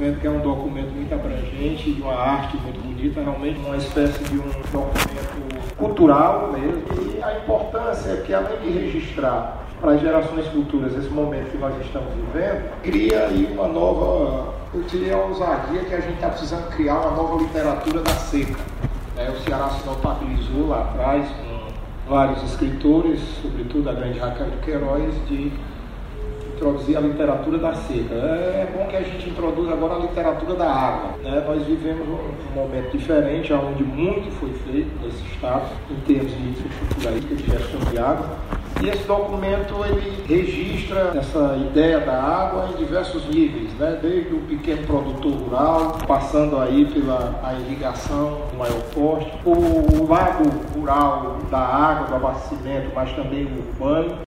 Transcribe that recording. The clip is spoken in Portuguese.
vendo que é um documento muito abrangente, de uma arte muito bonita, realmente uma espécie de um documento cultural mesmo. E a importância é que, além de registrar para as gerações futuras esse momento que nós estamos vivendo, cria aí uma nova, eu diria, ousadia que a gente está precisando criar uma nova literatura da seca. O Ceará se notabilizou lá atrás com vários escritores, sobretudo a grande Raquel de Queiroz, de introduzir a literatura da seca. É bom que a gente introduza agora a literatura da água. Nós vivemos um momento diferente, onde muito foi feito nesse estado, em termos de infraestrutura de gestão de água. E esse documento, ele registra essa ideia da água em diversos níveis, desde o pequeno produtor rural, passando aí pela irrigação do maior porte, o lado rural da água, do abastecimento, mas também o urbano.